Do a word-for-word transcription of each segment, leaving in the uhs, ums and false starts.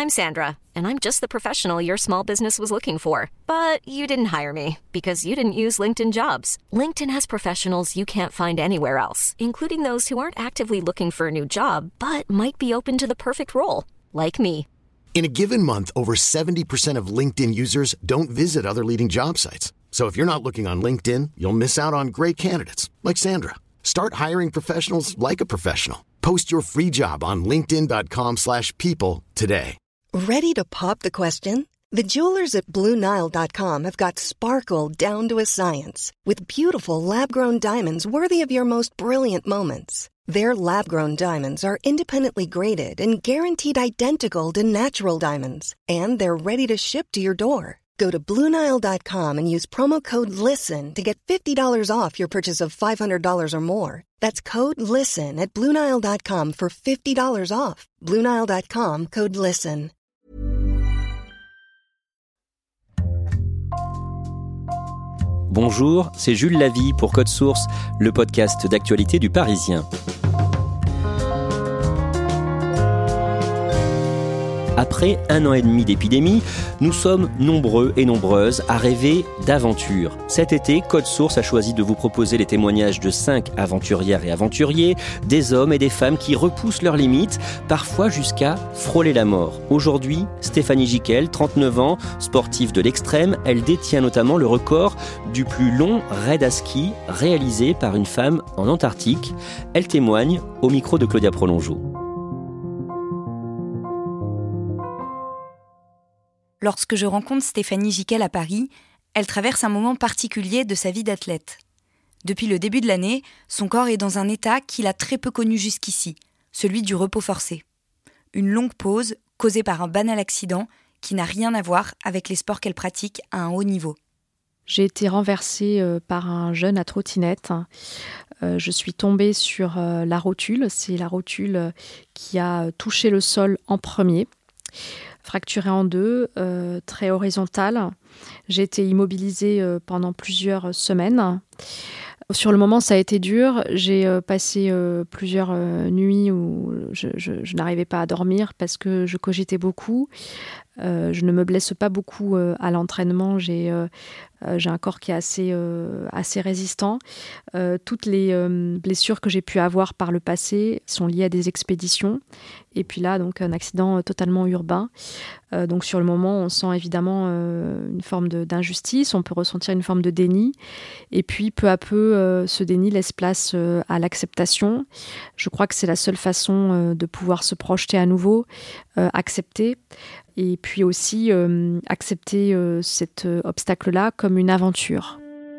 I'm Sandra, and I'm just the professional your small business was looking for. But you didn't hire me because you didn't use LinkedIn Jobs. LinkedIn has professionals you can't find anywhere else, including those who aren't actively looking for a new job, but might be open to the perfect role, like me. In a given month, over seventy percent of LinkedIn users don't visit other leading job sites. So if you're not looking on LinkedIn, you'll miss out on great candidates like Sandra. Start hiring professionals like a professional. Post your free job on linkedin.com slash people today. Ready to pop the question? The jewelers at Blue Nile dot com have got sparkle down to a science with beautiful lab-grown diamonds worthy of your most brilliant moments. Their lab-grown diamonds are independently graded and guaranteed identical to natural diamonds. And they're ready to ship to your door. Go to Blue Nile dot com and use promo code LISTEN to get fifty dollars off your purchase of five hundred dollars or more. That's code LISTEN at Blue Nile dot com for fifty dollars off. Blue Nile dot com, code LISTEN. Bonjour, c'est Jules Lavie pour Code Source, le podcast d'actualité du Parisien. Après un an et demi d'épidémie, nous sommes nombreux et nombreuses à rêver d'aventure. Cet été, Code Source a choisi de vous proposer les témoignages de cinq aventurières et aventuriers, des hommes et des femmes qui repoussent leurs limites, parfois jusqu'à frôler la mort. Aujourd'hui, Stéphanie Jiquel, trente-neuf ans, sportive de l'extrême, elle détient notamment le record du plus long raid à ski réalisé par une femme en Antarctique. Elle témoigne au micro de Claudia Prolongeau. Lorsque je rencontre Stéphanie Jiquel à Paris, elle traverse un moment particulier de sa vie d'athlète. Depuis le début de l'année, son corps est dans un état qu'il a très peu connu jusqu'ici, celui du repos forcé. Une longue pause causée par un banal accident qui n'a rien à voir avec les sports qu'elle pratique à un haut niveau. J'ai été renversée euh, par un jeune à trottinette. Euh, je suis tombée sur euh, la rotule. C'est la rotule euh, qui a touché le sol en premier. Fracturée en deux, euh, très horizontale. J'ai été immobilisée euh, pendant plusieurs semaines. Sur le moment, ça a été dur. J'ai euh, passé euh, plusieurs euh, nuits où je, je, je n'arrivais pas à dormir parce que je cogitais beaucoup. Euh, je ne me blesse pas beaucoup euh, à l'entraînement. J'ai, euh, euh, j'ai un corps qui est assez, euh, assez résistant. Euh, toutes les euh, blessures que j'ai pu avoir par le passé sont liées à des expéditions. Et puis là, donc, un accident totalement urbain. Euh, donc sur le moment, on sent évidemment euh, une forme de, d'injustice. On peut ressentir une forme de déni. Et puis peu à peu, euh, ce déni laisse place euh, à l'acceptation. Je crois que c'est la seule façon euh, de pouvoir se projeter à nouveau, euh, accepter. Et puis aussi euh, accepter euh, cet euh, obstacle-là comme une aventure.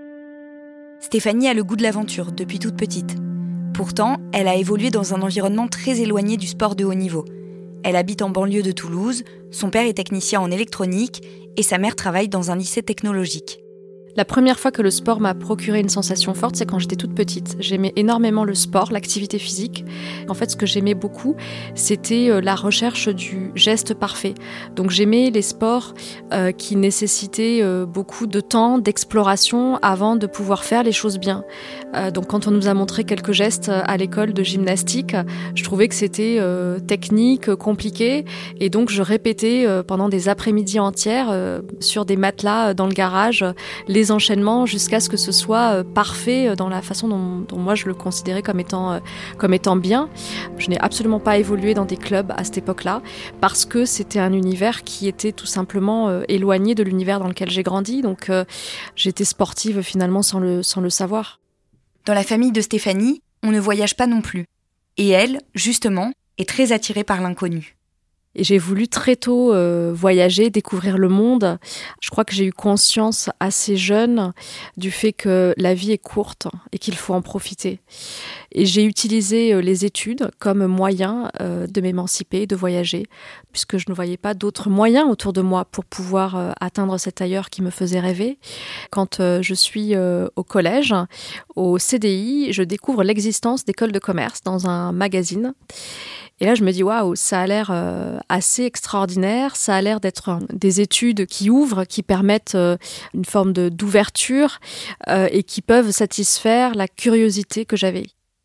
Stéphanie a le goût de l'aventure depuis toute petite. Pourtant, elle a évolué dans un environnement très éloigné du sport de haut niveau. Elle habite en banlieue de Toulouse, son père est technicien en électronique et sa mère travaille dans un lycée technologique. La première fois que le sport m'a procuré une sensation forte, c'est quand j'étais toute petite. J'aimais énormément le sport, l'activité physique. En fait, ce que j'aimais beaucoup, c'était la recherche du geste parfait. Donc j'aimais les sports euh, qui nécessitaient euh, beaucoup de temps, d'exploration avant de pouvoir faire les choses bien. Euh, donc quand on nous a montré quelques gestes à l'école de gymnastique, je trouvais que c'était euh, technique, compliqué. Et donc je répétais euh, pendant des après-midi entières euh, sur des matelas euh, dans le garage les enchaînements jusqu'à ce que ce soit euh, parfait dans la façon dont, dont moi je le considérais comme étant, euh, comme étant bien. Je n'ai absolument pas évolué dans des clubs à cette époque-là parce que c'était un univers qui était tout simplement euh, éloigné de l'univers dans lequel j'ai grandi. Donc euh, j'étais sportive finalement sans le, sans le savoir. Dans la famille de Stéphanie, on ne voyage pas non plus. Et elle, justement, est très attirée par l'inconnu. Et j'ai voulu très tôt euh, voyager, découvrir le monde. Je crois que j'ai eu conscience assez jeune du fait que la vie est courte et qu'il faut en profiter. Et j'ai utilisé euh, les études comme moyen euh, de m'émanciper, de voyager, puisque je ne voyais pas d'autres moyens autour de moi pour pouvoir euh, atteindre cet ailleurs qui me faisait rêver. Quand euh, je suis euh, au collège, au C D I, je découvre l'existence d'écoles de commerce dans un magazine. Et là, je me dis, waouh, ça a l'air euh, assez extraordinaire. Ça a l'air d'être euh, des études qui ouvrent, qui permettent euh, une forme de, d'ouverture euh, et qui peuvent satisfaire la curiosité que j'avais.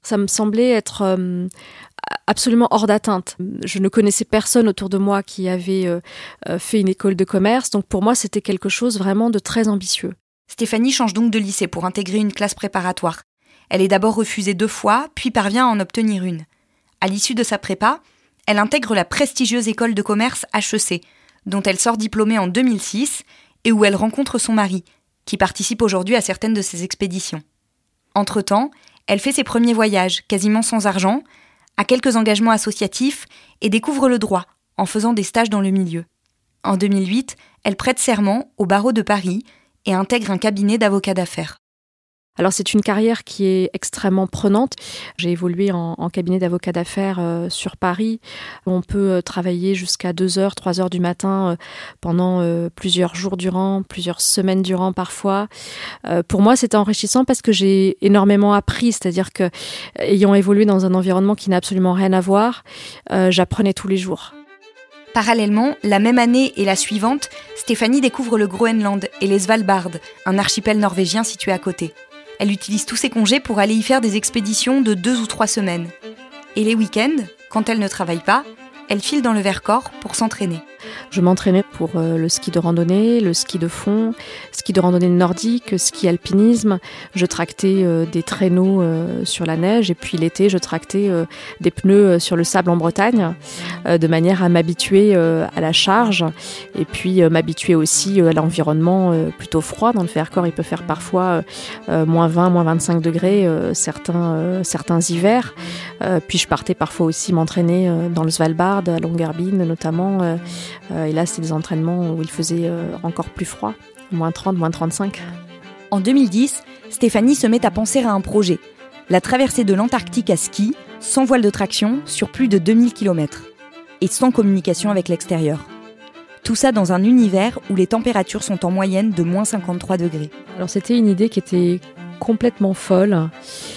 Ça me semblait être euh, absolument hors d'atteinte. Je ne connaissais personne autour de moi qui avait euh, fait une école de commerce, donc pour moi c'était quelque chose vraiment de très ambitieux. Stéphanie change donc de lycée pour intégrer une classe préparatoire. Elle est d'abord refusée deux fois, puis parvient à en obtenir une. À l'issue de sa prépa, elle intègre la prestigieuse école de commerce H E C, dont elle sort diplômée en deux mille six et où elle rencontre son mari, qui participe aujourd'hui à certaines de ses expéditions. Entre-temps, elle fait ses premiers voyages, quasiment sans argent, a quelques engagements associatifs et découvre le droit, en faisant des stages dans le milieu. En deux mille huit, elle prête serment au barreau de Paris et intègre un cabinet d'avocats d'affaires. Alors c'est une carrière qui est extrêmement prenante. J'ai évolué en, en cabinet d'avocat d'affaires euh, sur Paris. On peut euh, travailler jusqu'à deux heures, trois heures du matin euh, pendant euh, plusieurs jours durant, plusieurs semaines durant parfois. Euh, pour moi, c'était enrichissant parce que j'ai énormément appris. C'est-à-dire que, ayant évolué dans un environnement qui n'a absolument rien à voir, euh, j'apprenais tous les jours. Parallèlement, la même année et la suivante, Stéphanie découvre le Groenland et les Svalbard, un archipel norvégien situé à côté. Elle utilise tous ses congés pour aller y faire des expéditions de deux ou trois semaines. Et les week-ends, quand elle ne travaille pas, elle file dans le Vercors pour s'entraîner. Je m'entraînais pour euh, le ski de randonnée, le ski de fond, ski de randonnée nordique, ski alpinisme. Je tractais euh, des traîneaux euh, sur la neige et puis l'été, je tractais euh, des pneus euh, sur le sable en Bretagne euh, de manière à m'habituer euh, à la charge et puis euh, m'habituer aussi euh, à l'environnement euh, plutôt froid. Dans le Vercors, il peut faire parfois euh, moins vingt, moins vingt-cinq degrés euh, certains, euh, certains hivers. Euh, puis je partais parfois aussi m'entraîner euh, dans le Svalbard, à Longyearbyen notamment. Euh, euh, et là, c'était des entraînements où il faisait euh, encore plus froid, moins trente, moins trente-cinq. En deux mille dix, Stéphanie se met à penser à un projet. La traversée de l'Antarctique à ski, sans voile de traction, sur plus de deux mille kilomètres. Et sans communication avec l'extérieur. Tout ça dans un univers où les températures sont en moyenne de moins cinquante-trois degrés. Alors c'était une idée qui était complètement folle,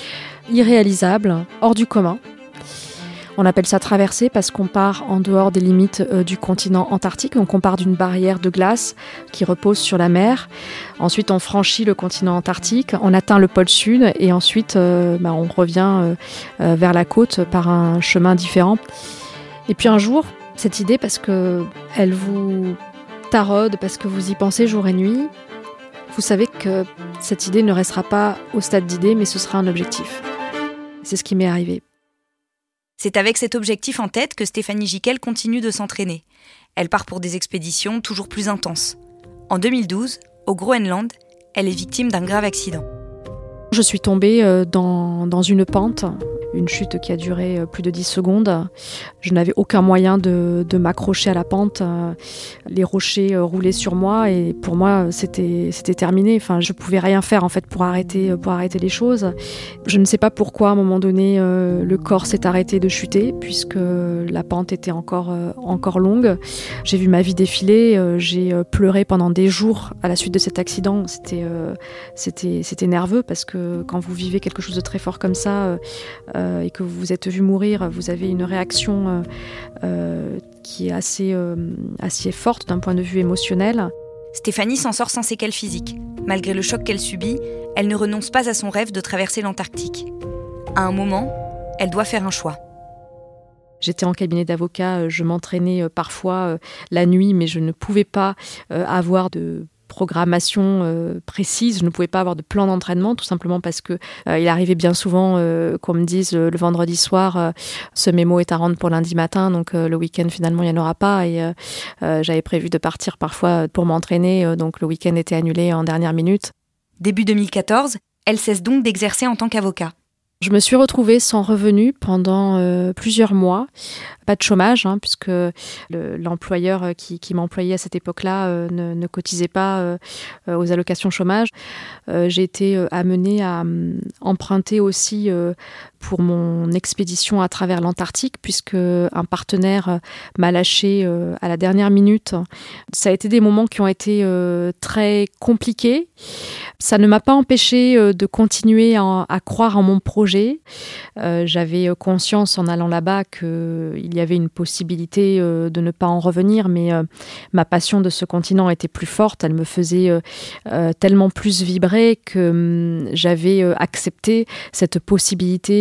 irréalisable, hors du commun. On appelle ça traversée parce qu'on part en dehors des limites euh, du continent antarctique. Donc on part d'une barrière de glace qui repose sur la mer. Ensuite, on franchit le continent antarctique, on atteint le pôle sud et ensuite euh, bah, on revient euh, euh, vers la côte par un chemin différent. Et puis un jour, cette idée, parce qu'elle vous taraude, parce que vous y pensez jour et nuit, vous savez que cette idée ne restera pas au stade d'idée, mais ce sera un objectif. C'est ce qui m'est arrivé. C'est avec cet objectif en tête que Stéphanie Gicquel continue de s'entraîner. Elle part pour des expéditions toujours plus intenses. En deux mille douze, au Groenland, elle est victime d'un grave accident. Je suis tombée dans, dans une pente, une chute qui a duré plus de dix secondes. Je n'avais aucun moyen de, de m'accrocher à la pente. Les rochers roulaient sur moi et pour moi, c'était, c'était terminé. Enfin, je ne pouvais rien faire en fait, pour, arrêter, pour arrêter les choses. Je ne sais pas pourquoi, à un moment donné, le corps s'est arrêté de chuter puisque la pente était encore, encore longue. J'ai vu ma vie défiler. J'ai pleuré pendant des jours à la suite de cet accident. C'était, c'était, c'était nerveux parce que quand vous vivez quelque chose de très fort comme ça euh, et que vous vous êtes vu mourir, vous avez une réaction euh, euh, qui est assez, euh, assez forte d'un point de vue émotionnel. Stéphanie s'en sort sans séquelles physiques. Malgré le choc qu'elle subit, elle ne renonce pas à son rêve de traverser l'Antarctique. À un moment, elle doit faire un choix. J'étais en cabinet d'avocat, je m'entraînais parfois la nuit, mais je ne pouvais pas avoir de programmation euh, précise, je ne pouvais pas avoir de plan d'entraînement, tout simplement parce que euh, il arrivait bien souvent euh, qu'on me dise euh, le vendredi soir euh, ce mémo est à rendre pour lundi matin, donc euh, le week-end finalement il n'y en aura pas et euh, euh, j'avais prévu de partir parfois pour m'entraîner, euh, donc le week-end était annulé en dernière minute. Début deux mille quatorze, elle cesse donc d'exercer en tant qu'avocat. Je me suis retrouvée sans revenu pendant euh, plusieurs mois. Pas de chômage, hein, puisque le, l'employeur qui, qui m'employait à cette époque-là euh, ne, ne cotisait pas euh, aux allocations chômage. Euh, j'ai été euh, amenée à euh, emprunter aussi euh, pour mon expédition à travers l'Antarctique, puisque un partenaire euh, m'a lâché euh, à la dernière minute. Ça a été des moments qui ont été euh, très compliqués. Ça ne m'a pas empêché euh, de continuer à, à croire en mon projet. Euh, j'avais conscience en allant là-bas qu'il y avait une possibilité euh, de ne pas en revenir, mais euh, ma passion de ce continent était plus forte. Elle me faisait euh, euh, tellement plus vibrer que euh, j'avais euh, accepté cette possibilité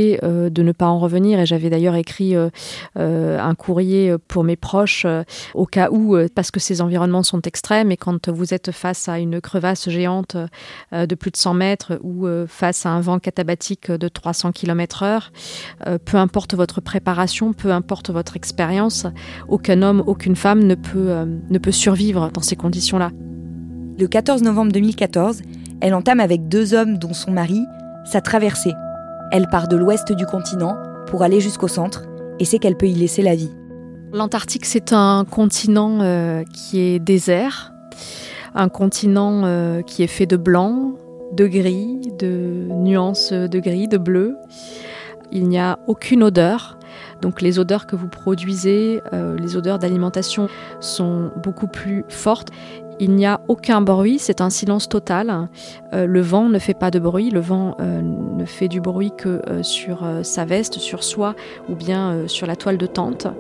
décidé euh, de ne pas en revenir et j'avais d'ailleurs écrit euh, euh, un courrier pour mes proches euh, au cas où, euh, parce que ces environnements sont extrêmes et quand vous êtes face à une crevasse géante euh, de plus de cent mètres ou euh, face à un vent katabatique de trois cents kilomètres heure, euh, peu importe votre préparation, peu importe votre expérience, aucun homme, aucune femme ne peut, euh, ne peut survivre dans ces conditions-là. Le quatorze novembre deux mille quatorze, elle entame avec deux hommes dont son mari sa traversée. Elle part de l'ouest du continent pour aller jusqu'au centre et sait qu'elle peut y laisser la vie. L'Antarctique, c'est un continent euh, qui est désert, un continent euh, qui est fait de blanc, de gris, de nuances de gris, de bleu. Il n'y a aucune odeur. Donc les odeurs que vous produisez, euh, les odeurs d'alimentation sont beaucoup plus fortes. Il n'y a aucun bruit, c'est un silence total. Euh, le vent ne fait pas de bruit, le vent euh, ne fait du bruit que euh, sur euh, sa veste, sur soi ou bien euh, sur la toile de tente.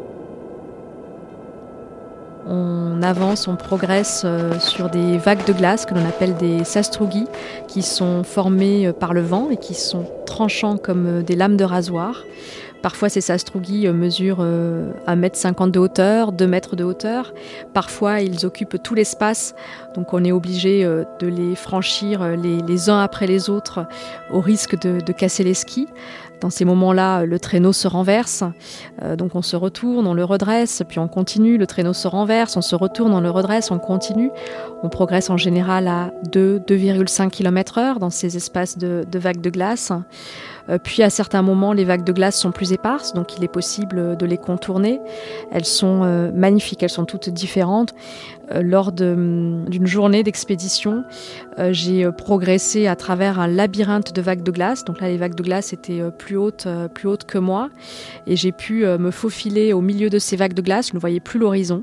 On avance, on progresse euh, sur des vagues de glace que l'on appelle des sastrugi, qui sont formées euh, par le vent et qui sont tranchants comme euh, des lames de rasoir. Parfois, ces sastrugi mesurent euh, un mètre cinquante de hauteur, deux mètres de hauteur. Parfois, ils occupent tout l'espace, donc on est obligé euh, de les franchir euh, les, les uns après les autres au risque de, de casser les skis. Dans ces moments-là, le traîneau se renverse, euh, donc on se retourne, on le redresse, puis on continue, le traîneau se renverse, on se retourne, on le redresse, on continue. On progresse en général à deux, deux virgule cinq kilomètres heure dans ces espaces de, de vagues de glace. Euh, puis à certains moments, les vagues de glace sont plus éparses, donc il est possible de les contourner. Elles sont euh, magnifiques, elles sont toutes différentes. Euh, lors de, d'une journée d'expédition, euh, j'ai progressé à travers un labyrinthe de vagues de glace. Donc là, les vagues de glace étaient euh, plus hautes, euh, plus hautes que moi. Et j'ai pu euh, me faufiler au milieu de ces vagues de glace. Je ne voyais plus l'horizon.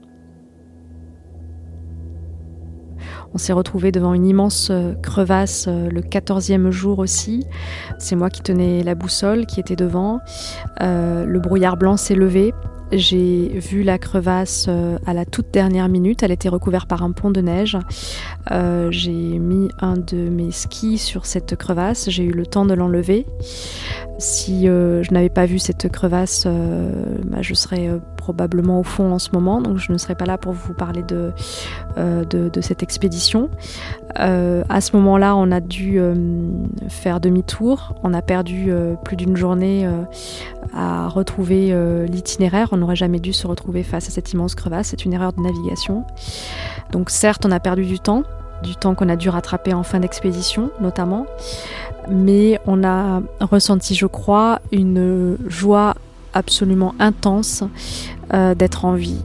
On s'est retrouvé devant une immense crevasse le quatorzième jour aussi. C'est moi qui tenais la boussole, qui était devant. Euh, le brouillard blanc s'est levé. J'ai vu la crevasse à la toute dernière minute. Elle était recouverte par un pont de neige. Euh, j'ai mis un de mes skis sur cette crevasse. J'ai eu le temps de l'enlever. Si euh, je n'avais pas vu cette crevasse, euh, bah, je serais euh, probablement au fond en ce moment. Donc je ne serais pas là pour vous parler de, euh, de, de cette expédition. Euh, à ce moment-là, on a dû euh, faire demi-tour. On a perdu euh, plus d'une journée euh, à retrouver euh, l'itinéraire. On n'aurait jamais dû se retrouver face à cette immense crevasse. C'est une erreur de navigation. Donc certes, on a perdu du temps, du temps qu'on a dû rattraper en fin d'expédition notamment. Mais on a ressenti, je crois, une joie absolument intense euh, d'être en vie.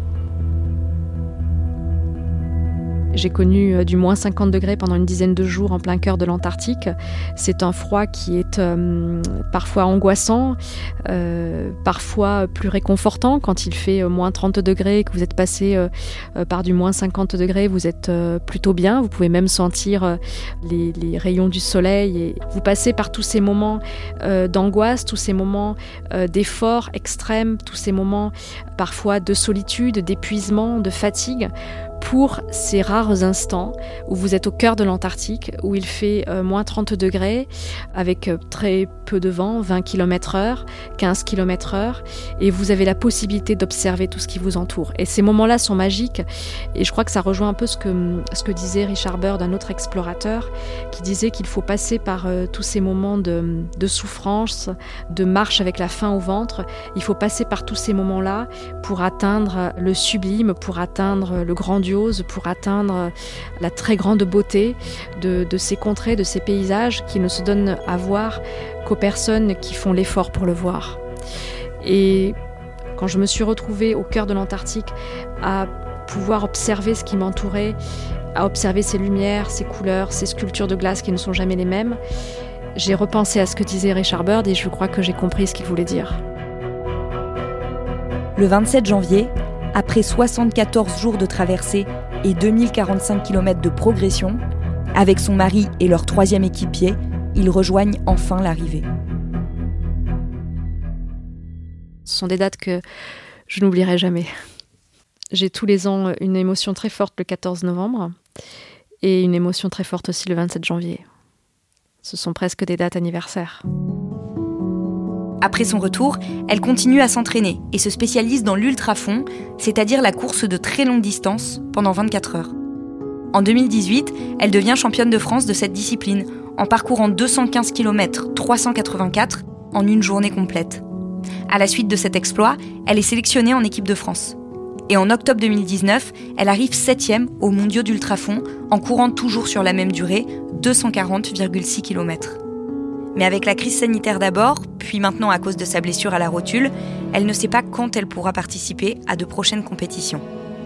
J'ai connu euh, du moins cinquante degrés pendant une dizaine de jours en plein cœur de l'Antarctique. C'est un froid qui est euh, parfois angoissant, euh, parfois plus réconfortant. Quand il fait euh, moins trente degrés, que vous êtes passé euh, euh, par du moins cinquante degrés, vous êtes euh, plutôt bien. Vous pouvez même sentir euh, les, les rayons du soleil. Et vous passez par tous ces moments euh, d'angoisse, tous ces moments euh, d'effort extrême, tous ces moments parfois de solitude, d'épuisement, de fatigue, pour ces rares instants où vous êtes au cœur de l'Antarctique, où il fait euh, moins trente degrés, avec euh, très peu de vent, vingt kilomètres heure, quinze kilomètres heure, et vous avez la possibilité d'observer tout ce qui vous entoure. Et ces moments-là sont magiques, et je crois que ça rejoint un peu ce que, ce que disait Richard Byrd, un autre explorateur, qui disait qu'il faut passer par euh, tous ces moments de, de souffrance, de marche avec la faim au ventre. Il faut passer par tous ces moments-là pour atteindre le sublime, pour atteindre le grandiose, pour atteindre la très grande beauté de, de ces contrées, de ces paysages qui ne se donnent à voir qu'aux personnes qui font l'effort pour le voir. Et quand je me suis retrouvée au cœur de l'Antarctique à pouvoir observer ce qui m'entourait, à observer ces lumières, ces couleurs, ces sculptures de glace qui ne sont jamais les mêmes, j'ai repensé à ce que disait Richard Byrd et je crois que j'ai compris ce qu'il voulait dire. Le vingt-sept janvier, après soixante-quatorze jours de traversée et deux mille quarante-cinq kilomètres de progression, avec son mari et leur troisième équipier, ils rejoignent enfin l'arrivée. Ce sont des dates que je n'oublierai jamais. J'ai tous les ans une émotion très forte le quatorze novembre et une émotion très forte aussi le vingt-sept janvier. Ce sont presque des dates anniversaires. Après son retour, elle continue à s'entraîner et se spécialise dans l'ultrafond, c'est-à-dire la course de très longue distance, pendant vingt-quatre heures. En deux mille dix-huit, elle devient championne de France de cette discipline, en parcourant deux cent quinze kilomètres trois cent quatre-vingt-quatre en une journée complète. À la suite de cet exploit, elle est sélectionnée en équipe de France. Et en octobre deux mille dix-neuf, elle arrive septième aux mondiaux d'ultrafond, en courant toujours sur la même durée, deux cent quarante virgule six kilomètres. Mais avec la crise sanitaire d'abord, puis maintenant à cause de sa blessure à la rotule, elle ne sait pas quand elle pourra participer à de prochaines compétitions.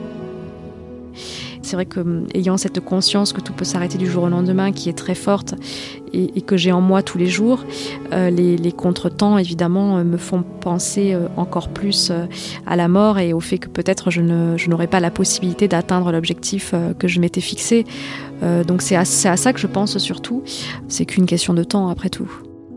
C'est vrai qu'ayant cette conscience que tout peut s'arrêter du jour au lendemain, qui est très forte et, et que j'ai en moi tous les jours, euh, les, les contretemps, évidemment, me font penser encore plus à la mort et au fait que peut-être je, ne, je n'aurais pas la possibilité d'atteindre l'objectif que je m'étais fixé. Euh, donc c'est à, c'est à ça que je pense surtout. C'est qu'une question de temps, après tout.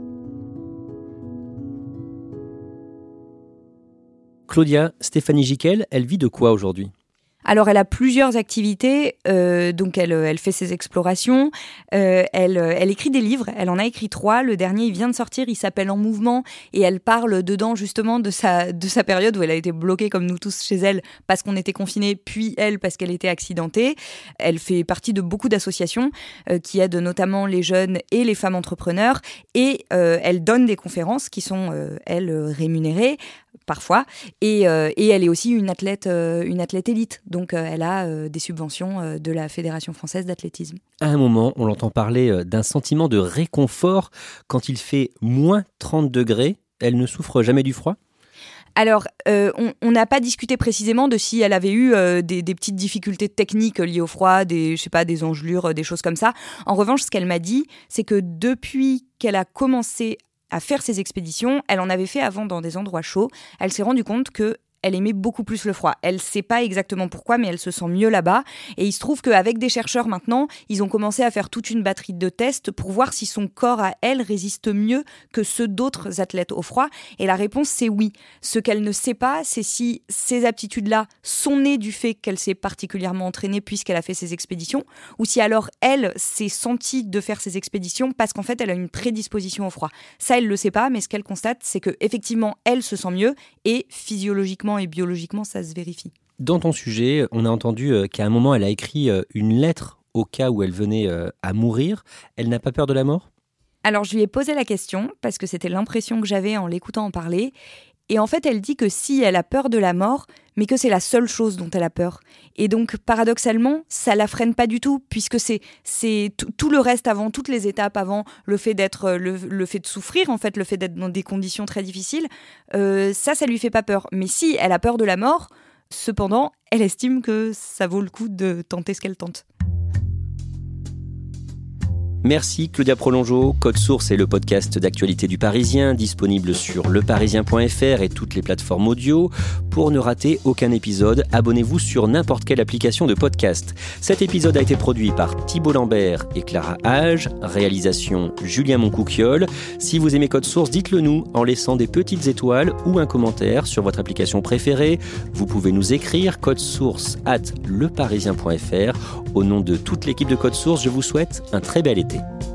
Claudia, Stéphanie Giquel, elle vit de quoi aujourd'hui ? Alors, elle a plusieurs activités, euh, donc elle, elle fait ses explorations, euh, elle, elle écrit des livres, elle en a écrit trois, le dernier il vient de sortir, il s'appelle En Mouvement et elle parle dedans justement de sa, de sa période où elle a été bloquée comme nous tous chez elle parce qu'on était confinés, puis elle parce qu'elle était accidentée. Elle fait partie de beaucoup d'associations euh, qui aident notamment les jeunes et les femmes entrepreneurs et euh, elle donne des conférences qui sont, euh, elles, rémunérées parfois, et, euh, et elle est aussi une athlète, euh, une athlète élite, donc euh, elle a euh, des subventions euh, de la Fédération française d'athlétisme. À un moment, on l'entend parler d'un sentiment de réconfort quand il fait moins trente degrés. Elle ne souffre jamais du froid ? Alors, euh, on n'a pas discuté précisément de si elle avait eu euh, des, des petites difficultés techniques liées au froid, des, je sais pas, des engelures, des choses comme ça. En revanche, ce qu'elle m'a dit, c'est que depuis qu'elle a commencé à faire ses expéditions, elle en avait fait avant dans des endroits chauds, elle s'est rendue compte que elle aimait beaucoup plus le froid. Elle ne sait pas exactement pourquoi, mais elle se sent mieux là-bas. Et il se trouve qu'avec des chercheurs maintenant, ils ont commencé à faire toute une batterie de tests pour voir si son corps à elle résiste mieux que ceux d'autres athlètes au froid. Et la réponse, c'est oui. Ce qu'elle ne sait pas, c'est si ces aptitudes-là sont nées du fait qu'elle s'est particulièrement entraînée puisqu'elle a fait ses expéditions, ou si alors elle s'est sentie de faire ses expéditions parce qu'en fait, elle a une prédisposition au froid. Ça, elle ne le sait pas, mais ce qu'elle constate, c'est qu'effectivement, elle se sent mieux et physiologiquement et biologiquement, ça se vérifie. Dans ton sujet, on a entendu qu'à un moment, elle a écrit une lettre au cas où elle venait à mourir. Elle n'a pas peur de la mort ? Alors, je lui ai posé la question, parce que c'était l'impression que j'avais en l'écoutant en parler. Et en fait, elle dit que si, elle a peur de la mort, mais que c'est la seule chose dont elle a peur. Et donc, paradoxalement, ça la freine pas du tout, puisque c'est, c'est t- tout le reste avant, toutes les étapes avant, le fait d'être, le, le fait de souffrir, en fait, le fait d'être dans des conditions très difficiles, euh, ça, ça lui fait pas peur. Mais si elle a peur de la mort, cependant, elle estime que ça vaut le coup de tenter ce qu'elle tente. Merci Claudia Prolongeau. Code Source est le podcast d'actualité du Parisien, disponible sur leparisien point f r et toutes les plateformes audio. Pour ne rater aucun épisode, abonnez-vous sur n'importe quelle application de podcast. Cet épisode a été produit par Thibault Lambert et Clara Hage, réalisation Julien Moncouquiol. Si vous aimez Code Source, dites-le nous en laissant des petites étoiles ou un commentaire sur votre application préférée. Vous pouvez nous écrire codesource arobase leparisien point f r. Au nom de toute l'équipe de Code Source, je vous souhaite un très bel été.